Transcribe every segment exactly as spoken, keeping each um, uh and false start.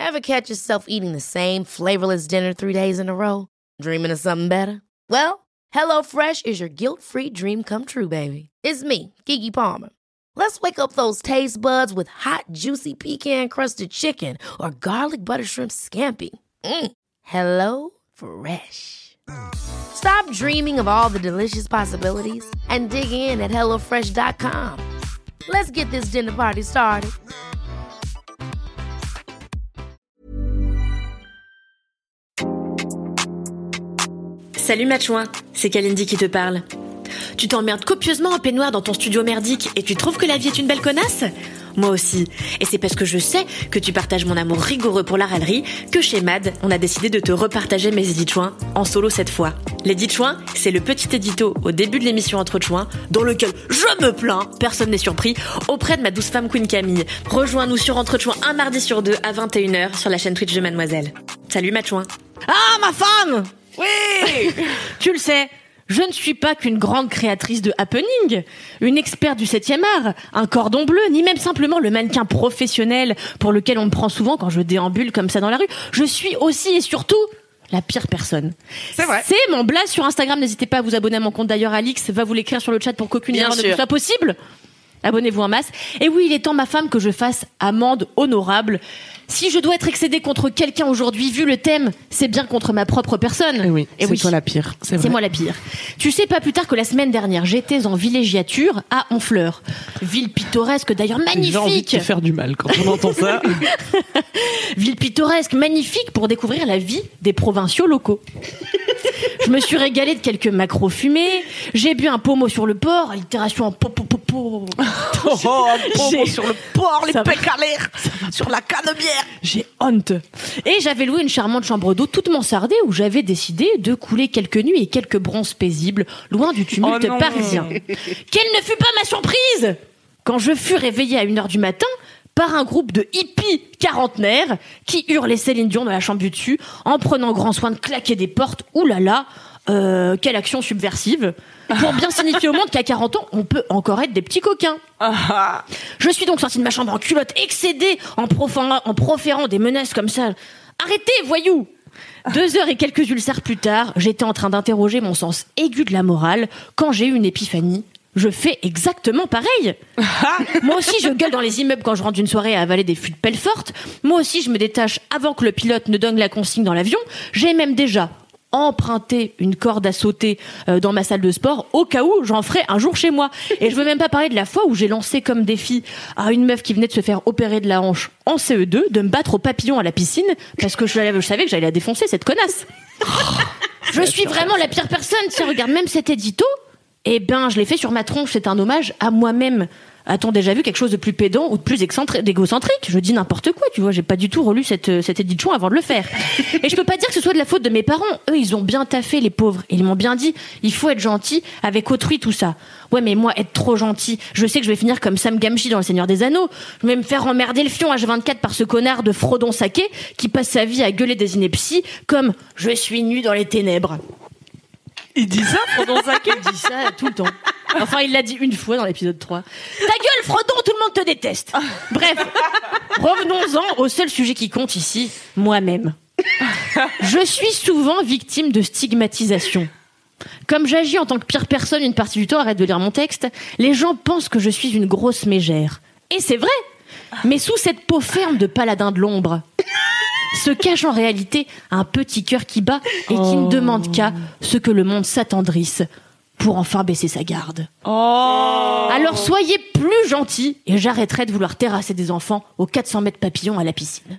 Ever catch yourself eating the same flavorless dinner three days in a row? Dreaming of something better? Well, HelloFresh is your guilt-free dream come true, baby. It's me, Keke Palmer. Let's wake up those taste buds with hot, juicy pecan-crusted chicken or garlic butter shrimp scampi. Mm. Hello Fresh. Stop dreaming of all the delicious possibilities and dig in at hello fresh dot com. Let's get this dinner party started. Salut Matchouin, c'est Kalindi qui te parle. Tu t'emmerdes copieusement en peignoir dans ton studio merdique et tu trouves que la vie est une belle connasse ? Moi aussi. Et c'est parce que je sais que tu partages mon amour rigoureux pour la râlerie que chez Mad, on a décidé de te repartager mes édits-chouins en solo cette fois. L'édit-chouin, c'est le petit édito au début de l'émission Entre Chouins dans lequel je me plains, personne n'est surpris, auprès de ma douce femme Queen Camille. Rejoins-nous sur Entre Chouins un mardi sur deux à vingt et une heures sur la chaîne Twitch de Mademoiselle. Salut Matchouin. Ah, ma femme! Oui. Tu le sais, je ne suis pas qu'une grande créatrice de happening, une experte du septième art, un cordon bleu, ni même simplement le mannequin professionnel pour lequel on me prend souvent quand je déambule comme ça dans la rue. Je suis aussi et surtout la pire personne. C'est vrai. C'est mon blaze sur Instagram. N'hésitez pas à vous abonner à mon compte. D'ailleurs, Alix va vous l'écrire sur le chat pour qu'aucune erreur ne vous soit possible. Abonnez-vous en masse. Et oui, il est temps, ma femme, que je fasse amende honorable. Si je dois être excédée contre quelqu'un aujourd'hui, vu le thème, c'est bien contre ma propre personne. Et oui, Et c'est oui. toi la pire. C'est, c'est moi la pire. Tu sais, pas plus tard que la semaine dernière, j'étais en villégiature à Honfleur. Ville pittoresque, d'ailleurs magnifique. J'ai envie de te faire du mal quand on entend ça. Ville pittoresque, magnifique pour découvrir la vie des provinciaux locaux. Je me suis régalée de quelques macros fumés. J'ai bu un pommeau sur le port, allitération en popopopo. Oh, un pommeau sur le port, les Ça va. pecs à l'air, sur la canebière. J'ai honte. Et j'avais loué une charmante chambre d'eau toute mansardée où j'avais décidé de couler quelques nuits et quelques bronzes paisibles, loin du tumulte Oh non. parisien. Quelle ne fut pas ma surprise quand je fus réveillée à une heure du matin par un groupe de hippies quarantenaires qui hurlaient Céline Dion dans la chambre du dessus en prenant grand soin de claquer des portes. Ouh là là, euh, quelle action subversive. Pour bien signifier au monde qu'à quarante ans, on peut encore être des petits coquins. Je suis donc sortie de ma chambre en culotte, excédée, en, proférant, en proférant des menaces comme ça. Arrêtez, voyous! Deux heures et quelques ulcères plus tard, j'étais en train d'interroger mon sens aigu de la morale quand j'ai eu une épiphanie. Je fais exactement pareil. Moi aussi, je gueule dans les immeubles quand je rentre d'une soirée à avaler des fûts de pelle forte. Moi aussi, je me détache avant que le pilote ne donne la consigne dans l'avion. J'ai même déjà emprunté une corde à sauter euh, dans ma salle de sport au cas où j'en ferai un jour chez moi. Et je veux même pas parler de la fois où j'ai lancé comme défi à une meuf qui venait de se faire opérer de la hanche en C E deux de me battre au papillon à la piscine parce que je, je savais que j'allais la défoncer, cette connasse. Je suis vraiment la pire personne. Tiens, regarde, même cet édito, eh ben, je l'ai fait sur ma tronche. C'est un hommage à moi-même. A-t-on déjà vu quelque chose de plus pédant ou de plus excentrique, d'égocentrique ? Je dis n'importe quoi, tu vois, j'ai pas du tout relu cette, cette édition avant de le faire. Et je peux pas dire que ce soit de la faute de mes parents. Eux, ils ont bien taffé, les pauvres. Ils m'ont bien dit, il faut être gentil avec autrui, tout ça. Ouais, mais moi, être trop gentil, je sais que je vais finir comme Sam Gamgee dans Le Seigneur des Anneaux. Je vais me faire emmerder le fion H vingt-quatre par ce connard de Frodon Saké qui passe sa vie à gueuler des inepties comme « Je suis nu dans les ténèbres ». Il dit ça, Frodon Saké ? Il dit ça tout le temps. Enfin, il l'a dit une fois dans l'épisode trois. Ta gueule, Frodon, tout le monde te déteste. Bref, revenons-en au seul sujet qui compte ici, moi-même. Je suis souvent victime de stigmatisation. Comme j'agis en tant que pire personne une partie du temps, arrête de lire mon texte, les gens pensent que je suis une grosse mégère. Et c'est vrai, mais sous cette peau ferme de paladin de l'ombre se cache en réalité un petit cœur qui bat et qui oh. ne demande qu'à ce que le monde s'attendrisse pour enfin baisser sa garde. Oh. Alors soyez plus gentils et j'arrêterai de vouloir terrasser des enfants aux quatre cents mètres papillons à la piscine.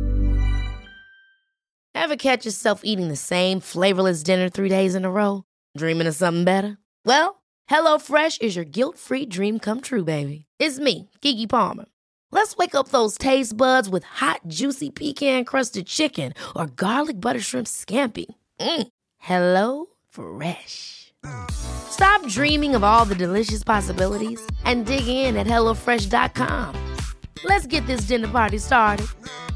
Ever catch yourself eating the same flavorless dinner three days in a row? Dreaming of something better? Well, HelloFresh is your guilt-free dream come true, baby. It's me, Keke Palmer. Let's wake up those taste buds with hot, juicy pecan-crusted chicken or garlic butter shrimp scampi. Mm. Hello Fresh. Stop dreaming of all the delicious possibilities and dig in at hello fresh dot com. Let's get this dinner party started.